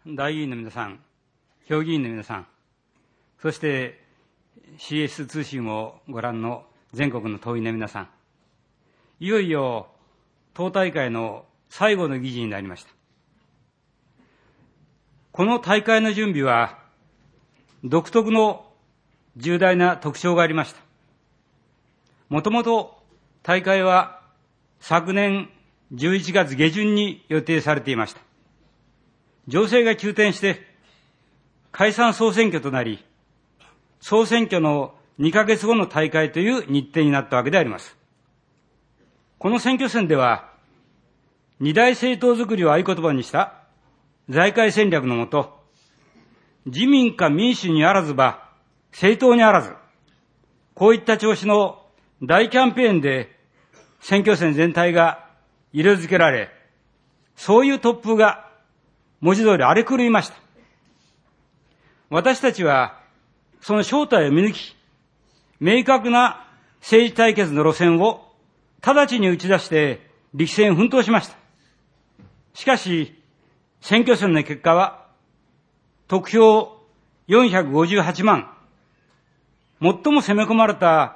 大議員の皆さん、評議員の皆さん、そして CS 通信をご覧の全国の党員の皆さん、いよいよ党大会の最後の議事になりました。この大会の準備は独特の重大な特徴がありました。もともと大会は昨年11月下旬に予定されていました。情勢が急転して解散総選挙となり、総選挙の2ヶ月後の大会という日程になったわけであります。この選挙戦では、二大政党づくりを合言葉にした財界戦略のもと、自民か民主にあらずば政党にあらず、こういった調子の大キャンペーンで選挙戦全体が色づけられ、そういう突風が文字通り荒れ狂いました。私たちはその正体を見抜き、明確な政治対決の路線を直ちに打ち出して力戦奮闘しました。しかし、選挙戦の結果は、得票458万、最も攻め込まれた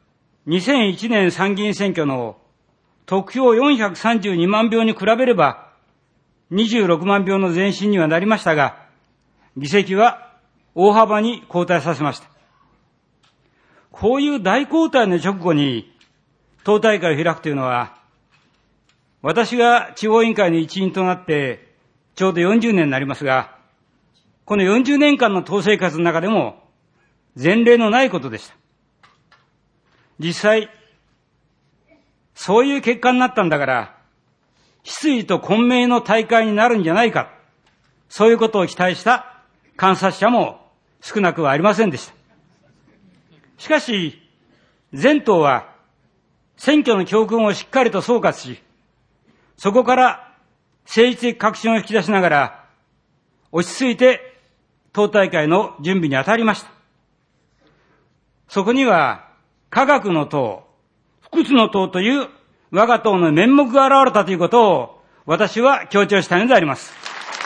2001年参議院選挙の得票432万票に比べれば、26万票の前進にはなりましたが、議席は大幅に後退させました。こういう大後退の直後に党大会を開くというのは、私が地方委員会の一員となってちょうど40年になりますが、この40年間の党生活の中でも前例のないことでした。実際、そういう結果になったんだから、失意と混迷の大会になるんじゃないか、そういうことを期待した観察者も少なくはありませんでした。しかし、全党は選挙の教訓をしっかりと総括し、そこから政治的確信を引き出しながら、落ち着いて党大会の準備に当たりました。そこには、科学の党、不屈の党という我が党の面目が現れたということを私は強調したいのであります。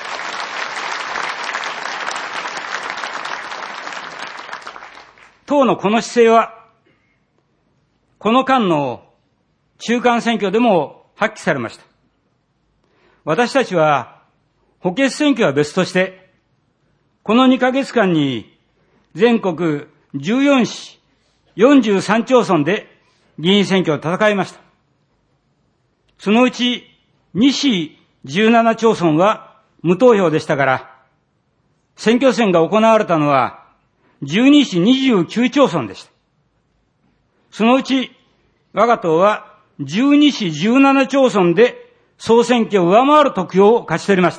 党のこの姿勢は、この間の中間選挙でも発揮されました。私たちは補欠選挙は別として、この2ヶ月間に全国14市43町村で議員選挙を戦いました。そのうち2市17町村は無投票でしたから、選挙戦が行われたのは12市29町村でした。そのうち我が党は12市17町村で総選挙を上回る得票を勝ち取りました。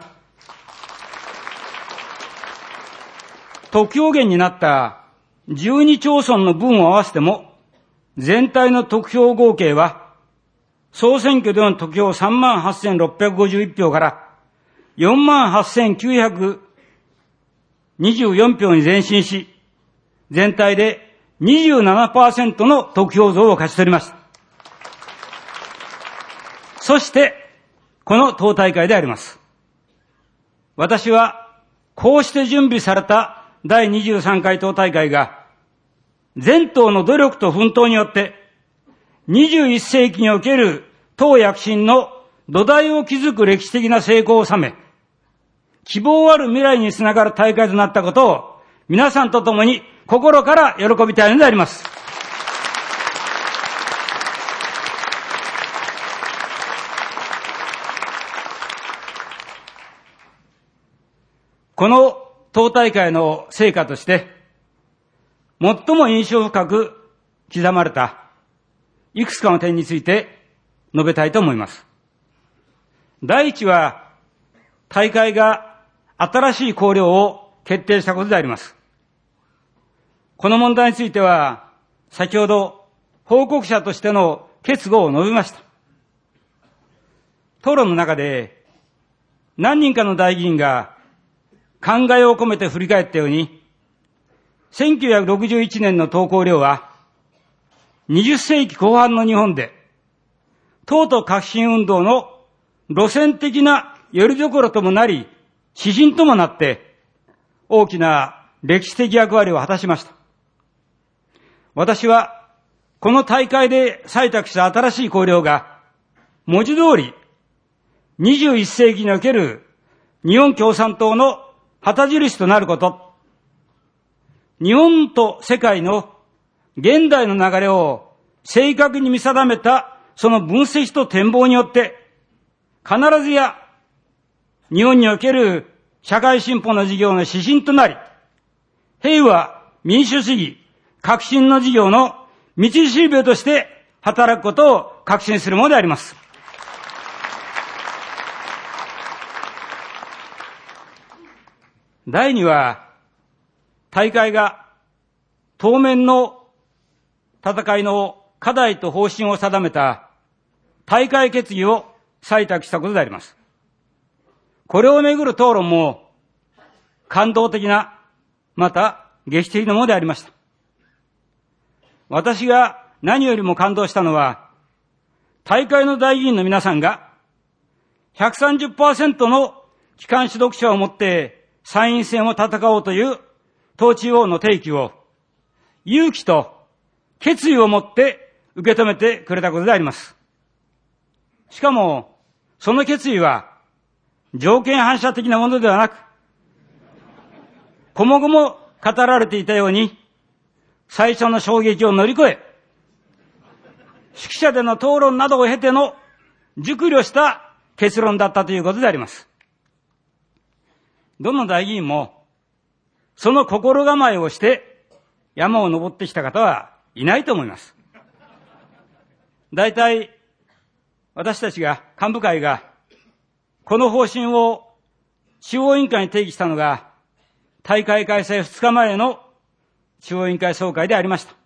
得票源になった12町村の分を合わせても、全体の得票合計は、総選挙での得票 38,651 票から48,924 票に前進し、全体で 27% の得票増を勝ち取りました。そして、この党大会であります。私は、こうして準備された第23回党大会が、全党の努力と奮闘によって、21世紀における党躍進の土台を築く歴史的な成功を収め、希望ある未来につながる大会となったことを、皆さんと共に心から喜びたいのであります。この党大会の成果として、最も印象深く刻まれたいくつかの点について述べたいと思います。第一は、大会が新しい綱領を決定したことであります。この問題については、先ほど報告者としての決語を述べました。討論の中で、何人かの代議員が考えを込めて振り返ったように、1961年の党綱領は、20世紀後半の日本で、党と革新運動の路線的な拠り所ともなり、 指針ともなって大きな歴史的役割を果たしました。私はこの大会で採択した新しい綱領が文字通り21世紀における日本共産党の旗印となること、日本と世界の現代の流れを正確に見定めたその分析と展望によって、必ずや日本における社会進歩の事業の指針となり、平和、民主主義、革新の事業の道しるべとして働くことを確信するものであります。第2は、大会が当面の戦いの課題と方針を定めた大会決議を採択したことであります。これをめぐる討論も感動的な、また劇的なものでありました。私が何よりも感動したのは、大会の代議員の皆さんが 130% の機関指導者を持って参院選を戦おうという党中央の提起を勇気と決意を持って受け止めてくれたことであります。しかも、その決意は条件反射的なものではなく、こもごも語られていたように、最初の衝撃を乗り越え、識者での討論などを経ての熟慮した結論だったということであります。どの代議員も、その心構えをして山を登ってきた方はいないと思います。大体、私たちが、幹部会が、この方針を中央委員会に提起したのが、大会開催2日前の中央委員会総会でありました。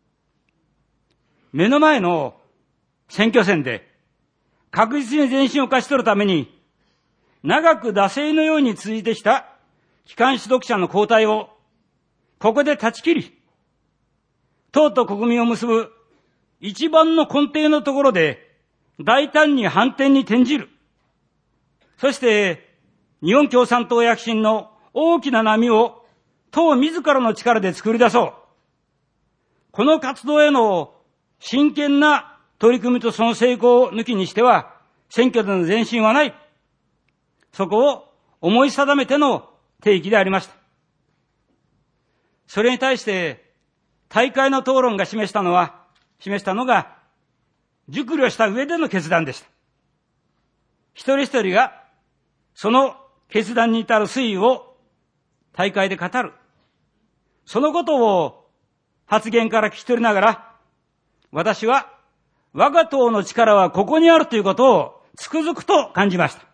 目の前の選挙戦で、確実に前進を勝ち取るために、長く惰性のように続いてきた機関指導者の交代を、ここで断ち切り、党と国民を結ぶ一番の根底のところで、大胆に反転に転じる。そして、日本共産党躍進の大きな波を党自らの力で作り出そう。この活動への真剣な取り組みとその成功を抜きにしては、選挙での前進はない。そこを思い定めての提起でありました。それに対して、大会の討論が示したのが、熟慮した上での決断でした。一人一人が、その決断に至る推移を大会で語る。そのことを発言から聞き取りながら、私は我が党の力はここにあるということをつくづくと感じました。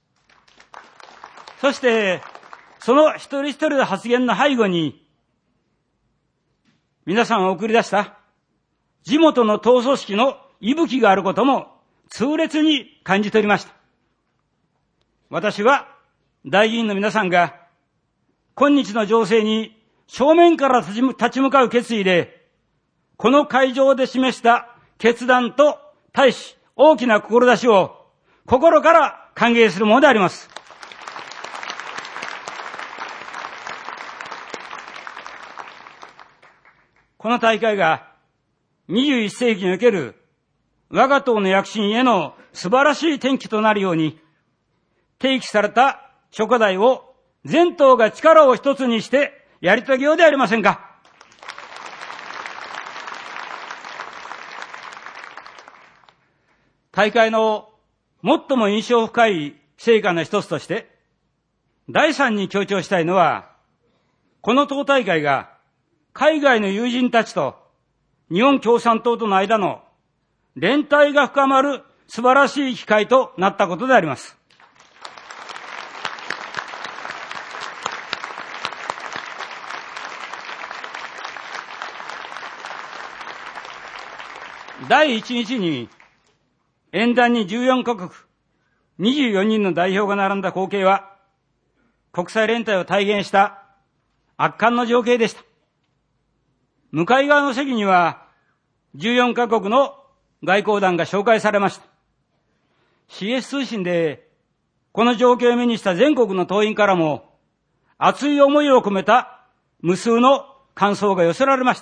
そして、その一人一人の発言の背後に、皆さんを送り出した地元の党組織の息吹があることも痛烈に感じ取りました。私は代議員の皆さんが今日の情勢に正面から立ち向かう決意で、この会場で示した決断と対し大きな志を心から歓迎するものであります。この大会が21世紀における我が党の躍進への素晴らしい転機となるように、提起された諸課題を全党が力を一つにしてやり遂げようではありませんか。大会の最も印象深い成果の一つとして、第三に強調したいのは、この党大会が海外の友人たちと日本共産党との間の連帯が深まる素晴らしい機会となったことであります。第1日に演壇に14カ国24人の代表が並んだ光景は、国際連帯を体現した圧巻の情景でした。向かい側の席には14カ国の外交団が紹介されました。CS 通信でこの状況を目にした全国の党員からも、熱い思いを込めた無数の感想が寄せられました。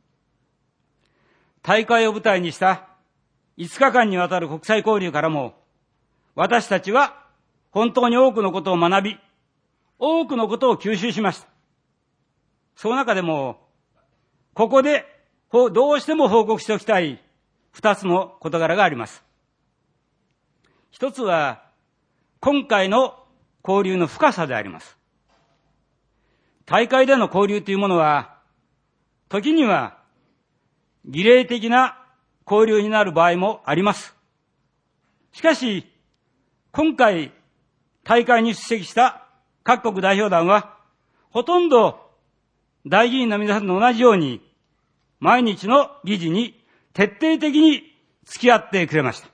大会を舞台にした5日間にわたる国際交流からも、私たちは本当に多くのことを学び、多くのことを吸収しました。その中でも、ここでどうしても報告しておきたい2つの事柄があります。一つは、今回の交流の深さであります。大会での交流というものは、時には儀礼的な交流になる場合もあります。しかし、今回大会に出席した各国代表団は、ほとんど代議員の皆さんと同じように、毎日の議事に徹底的に付き合ってくれました。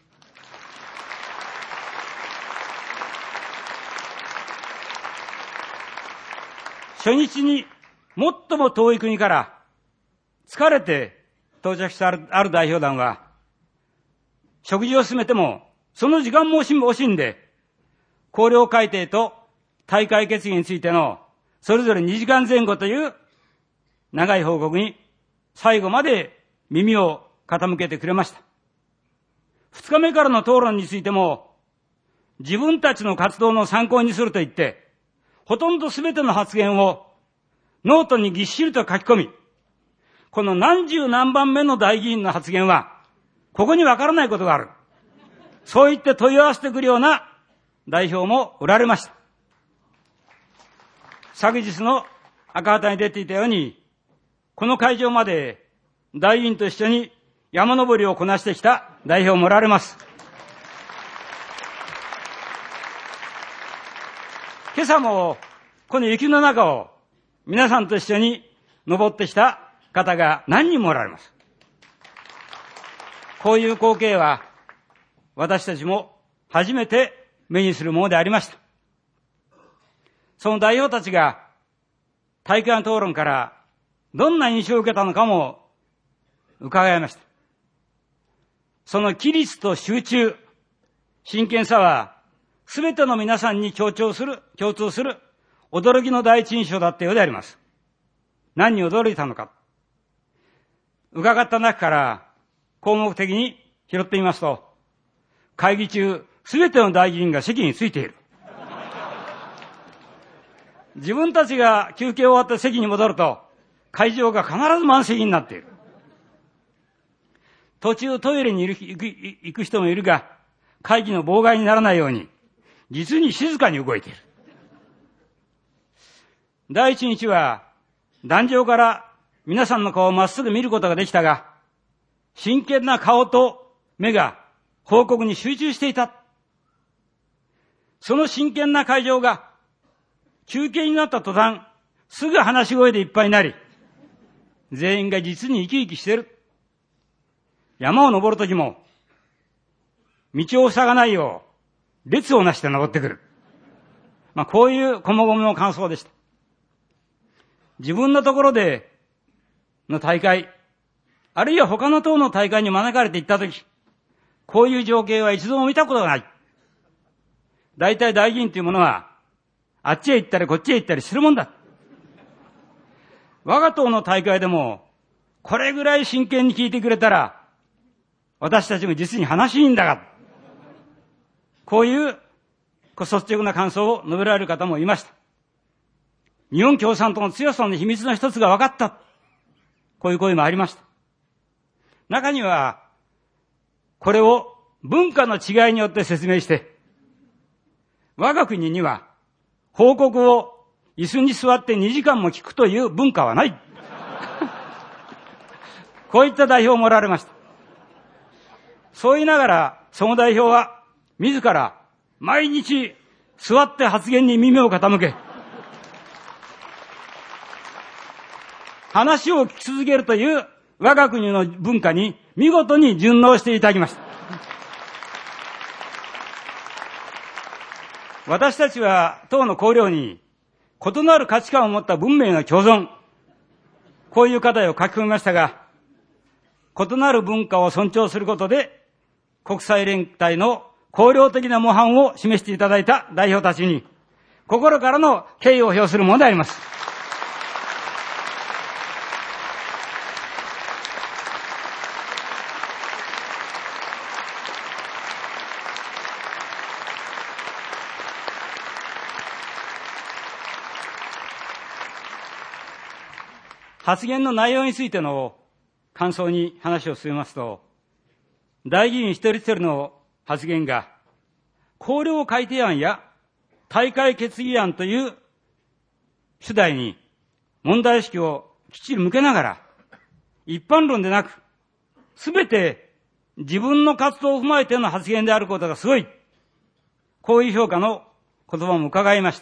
初日に最も遠い国から疲れて到着したある代表団は、食事を進めてもその時間も惜しんで、綱領改定と大会決議についてのそれぞれ2時間前後という長い報告に最後まで耳を傾けてくれました。2日目からの討論についても、自分たちの活動の参考にすると言って、ほとんどすべての発言をノートにぎっしりと書き込み、この何十何番目の代議員の発言は、ここにわからないことがある。そう言って問い合わせてくるような代表もおられました。昨日の赤旗に出ていたように、この会場まで代議員と一緒に山登りをこなしてきた代表もおられます。今朝もこの雪の中を皆さんと一緒に登ってきた方が何人もおられます。こういう光景は私たちも初めて目にするものでありました。その代表たちが大会の討論からどんな印象を受けたのかも伺いました。その規律と集中、真剣さはすべての皆さんに共通する驚きの第一印象だったようであります。何に驚いたのか。伺った中から項目的に拾ってみますと、会議中すべての代議員が席についている。自分たちが休憩終わって席に戻ると、会場が必ず満席になっている。途中トイレに行く人もいるが、会議の妨害にならないように、実に静かに動いている。第一日は、壇上から皆さんの顔をまっすぐ見ることができたが、真剣な顔と目が報告に集中していた。その真剣な会場が、休憩になった途端、すぐ話し声でいっぱいになり、全員が実に生き生きしている。山を登るときも、道を塞がないよう、列をなして登ってくる。こういうこもごもの感想でした。自分のところでの大会、あるいは他の党の大会に招かれて行ったとき、こういう情景は一度も見たことがない。大体代議員というものは、あっちへ行ったりこっちへ行ったりするもんだ。我が党の大会でも、これぐらい真剣に聞いてくれたら、私たちも実に話いいんだが、こういう率直な感想を述べられる方もいました。日本共産党の強さの秘密の一つが分かった。こういう声もありました。中には、これを文化の違いによって説明して、我が国には報告を椅子に座って2時間も聞くという文化はない。こういった代表もおられました。そう言いながら、その代表は自ら毎日座って発言に耳を傾け、話を聞き続けるという我が国の文化に見事に順応していただきました。私たちは党の綱領に異なる価値観を持った文明の共存、こういう課題を書き込みましたが、異なる文化を尊重することで国際連帯の綱領的な模範を示していただいた代表たちに、心からの敬意を表するものであります。発言の内容についての感想に話を進めますと、代議員一人一人の発言が、綱領改定案や大会決議案という主題に問題意識をきっちり向けながら、一般論でなく、すべて自分の活動を踏まえての発言であることがすごい。こういう評価の言葉も伺いました。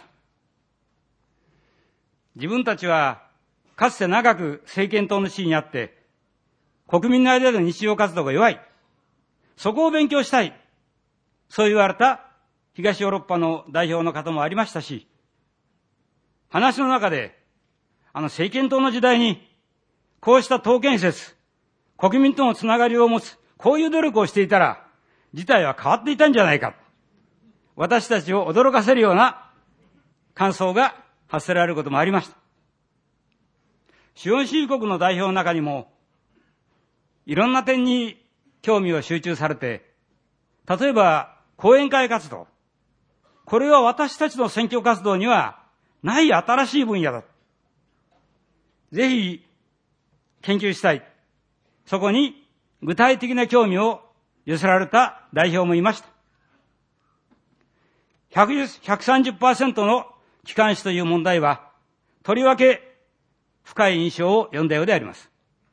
自分たちは、かつて長く政権党の地位にあって、国民の間での日常活動が弱い。そこを勉強したい。そう言われた東ヨーロッパの代表の方もありましたし、話の中で、政権党の時代に、こうした党建設、国民とのつながりを持つ、こういう努力をしていたら、事態は変わっていたんじゃないか。私たちを驚かせるような感想が発せられることもありました。資本主義国の代表の中にも、いろんな点に興味を集中されて、例えば講演会活動。これは私たちの選挙活動にはない新しい分野だ。ぜひ研究したい。そこに具体的な興味を寄せられた代表もいました。130% の機関紙という問題は、とりわけ深い印象を読んだようであります。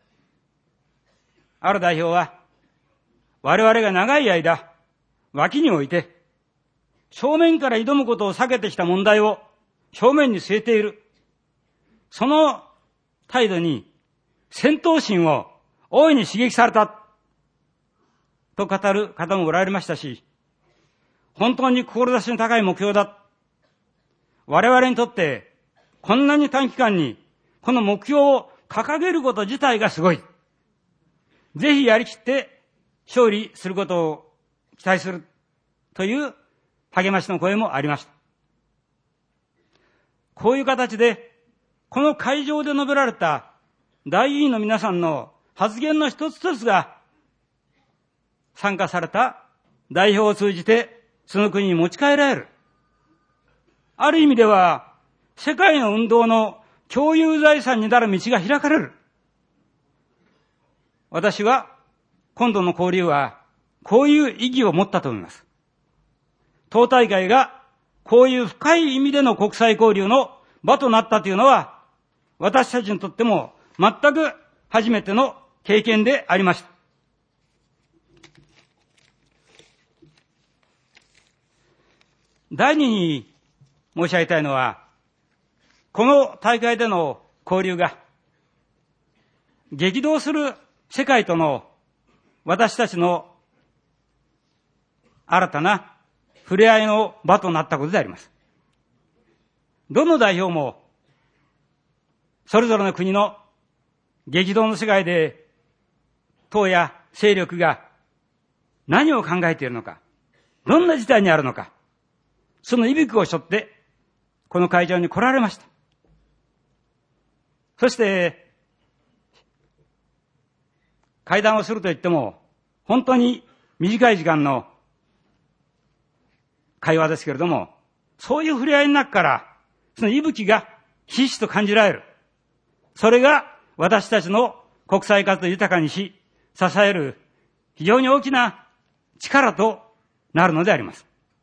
ある代表は、我々が長い間、脇に置いて、正面から挑むことを避けてきた問題を正面に据えている。その態度に戦闘心を大いに刺激された。と語る方もおられましたし、本当に志の高い目標だ。我々にとってこんなに短期間にこの目標を掲げること自体がすごい。ぜひやりきって勝利することを期待するという励ましの声もありました。こういう形でこの会場で述べられた代議員の皆さんの発言の一つ一つが参加された代表を通じてその国に持ち帰られる。ある意味では世界の運動の共有財産になる道が開かれる。私は今度の交流はこういう意義を持ったと思います。党大会がこういう深い意味での国際交流の場となったというのは私たちにとっても全く初めての経験でありました。第二に申し上げたいのは、この大会での交流が激動する世界との私たちの新たな触れ合いの場となったことであります。どの代表もそれぞれの国の激動の世界で党や勢力が何を考えているのか、どんな事態にあるのか、その息吹を背負ってこの会場に来られました。そして会談をすると言っても本当に短い時間の会話ですけれども、そういう触れ合いの中からその息吹がひしひしと感じられる。それが私たちの国際活動を豊かにし支える非常に大きな力となるのであります。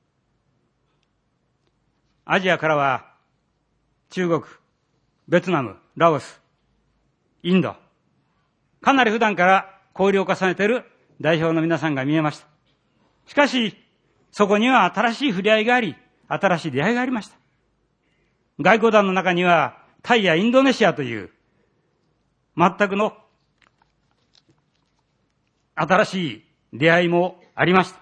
アジアからは中国、ベトナム、ラオス、インド、かなり普段から交流を重ねている代表の皆さんが見えました。しかし、そこには新しい触れ合いがあり、新しい出会いがありました。外交団の中には、タイやインドネシアという、全くの新しい出会いもありました。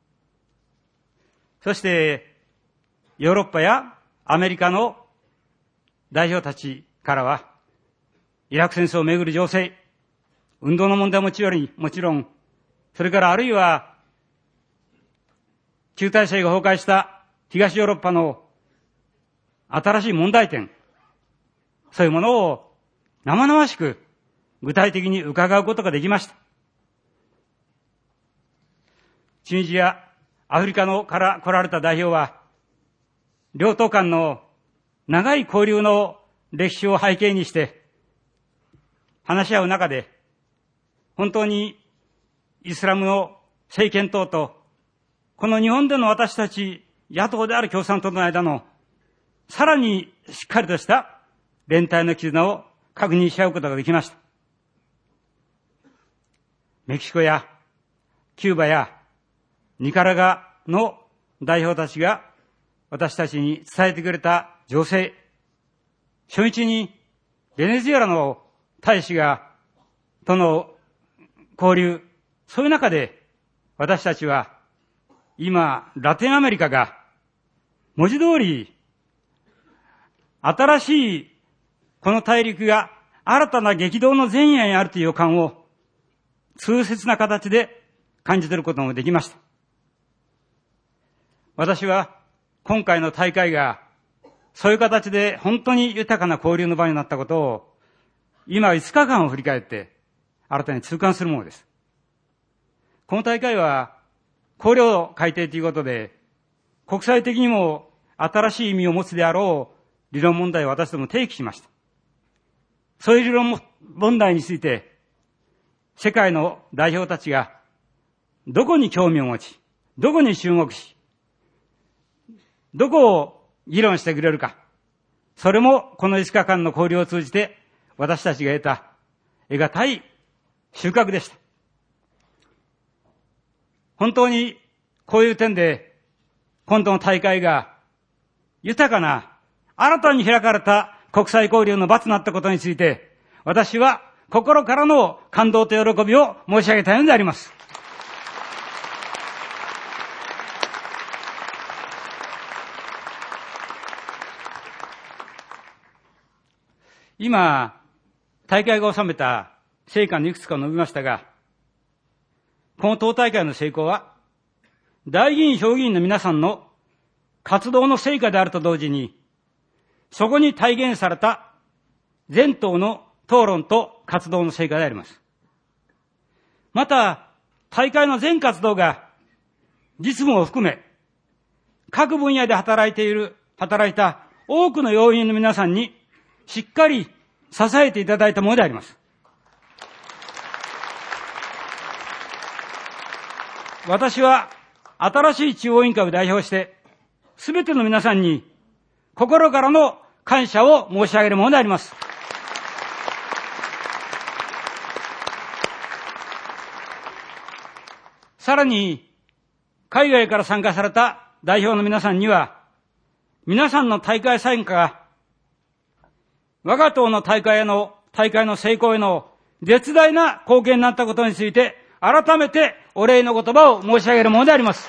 そして、ヨーロッパやアメリカの代表たちからは、イラク戦争をめぐる情勢、運動の問題ももちろん、それからあるいは、 旧体制が崩壊した東ヨーロッパの新しい問題点、そういうものを生々しく具体的に伺うことができました。チュニジア、アフリカから来られた代表は、両党間の長い交流の歴史を背景にして話し合う中で、本当にイスラムの政権党とこの日本での私たち野党である共産党の間のさらにしっかりとした連帯の絆を確認し合うことができました。メキシコやキューバやニカラガの代表たちが私たちに伝えてくれた情勢、初日にベネズエラの大使との交流、そういう中で私たちは今ラテンアメリカが文字通り新しいこの大陸が新たな激動の前夜にあるという予感を痛切な形で感じ取ることもできました。私は今回の大会がそういう形で本当に豊かな交流の場になったことを今5日間を振り返って新たに痛感するものです。この大会は綱領改定ということで国際的にも新しい意味を持つであろう理論問題を私ども提起しました。そういう理論問題について世界の代表たちがどこに興味を持ち、どこに注目し、どこを議論してくれるか、それもこの5日間の交流を通じて私たちが得た得難い収穫でした。本当にこういう点で今度の大会が豊かな新たに開かれた国際交流の場となったことについて私は心からの感動と喜びを申し上げたいのであります。今、大会が収めた成果のいくつかを述べましたが、この党大会の成功は、大議員、評議員の皆さんの活動の成果であると同時に、そこに体現された全党の討論と活動の成果であります。また、大会の全活動が実務を含め、各分野で働いた多くの要員の皆さんにしっかり支えていただいたものであります。私は新しい中央委員会を代表して、すべての皆さんに心からの感謝を申し上げるものであります。さらに、海外から参加された代表の皆さんには、皆さんの大会参加が、我が党の大会の成功への絶大な貢献になったことについて、改めてお礼の言葉を申し上げるものであります。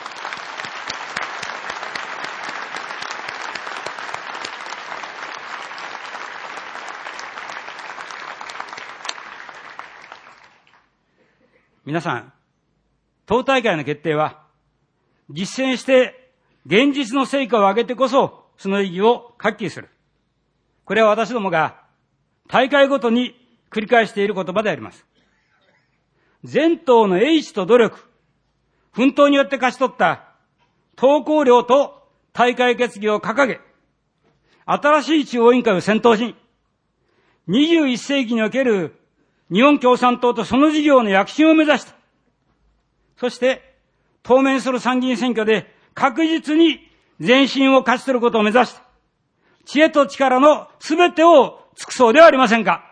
皆さん、党大会の決定は、実践して現実の成果を上げてこそ、その意義を発揮する。これは私どもが大会ごとに繰り返している言葉であります。全党の英知と努力、奮闘によって勝ち取った党綱領と大会決議を掲げ、新しい中央委員会を先頭に、21世紀における日本共産党とその事業の躍進を目指した。そして、当面する参議院選挙で確実に前進を勝ち取ることを目指した。知恵と力のすべてを尽くそうではありませんか。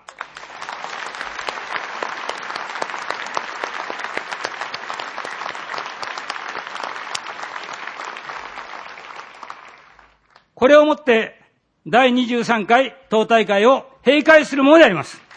これをもって第23回党大会を閉会するものであります。